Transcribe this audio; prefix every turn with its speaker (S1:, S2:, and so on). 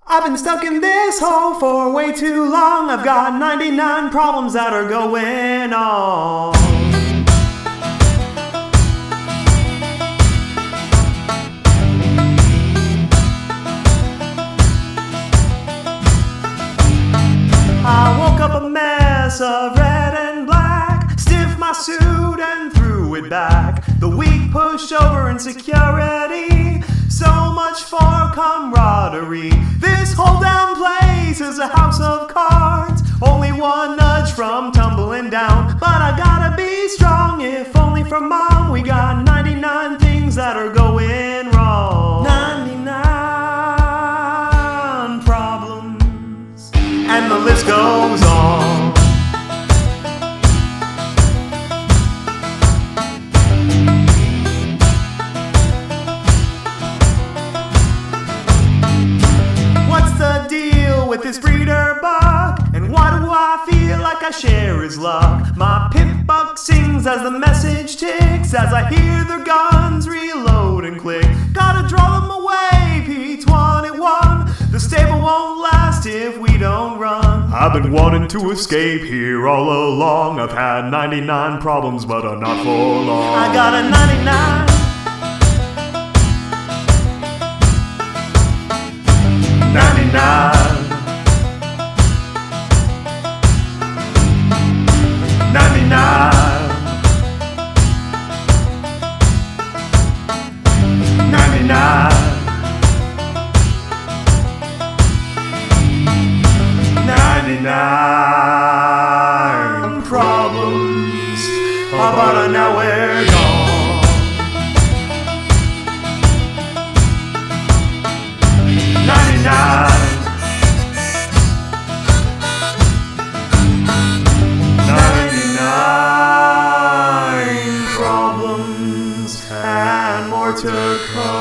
S1: I've been stuck in this hole for way too long. I've got 99 problems that are going on. I woke up a mess of red and black, stiffed my suit and threw it back. The weak pushed over insecurity, so much for camaraderie. This whole damn place is a house of cards, only one nudge from tumbling down. But I gotta be strong, if only for mom. We got 99 things that are going wrong. 99 problems, and the list goes on. What's the deal with this breeder buck? And why do I feel like I share his luck? My pit buck sings as the message ticks, as I hear their guns reload and click. Gotta draw them away, P21. The stable won't last if we don't run. I've been wanting to escape here all along. I've had 99 problems, but not for long. I got a 99. 99. 99. 99. 99 problems, but now we're gone. 99. 99 problems and more to come.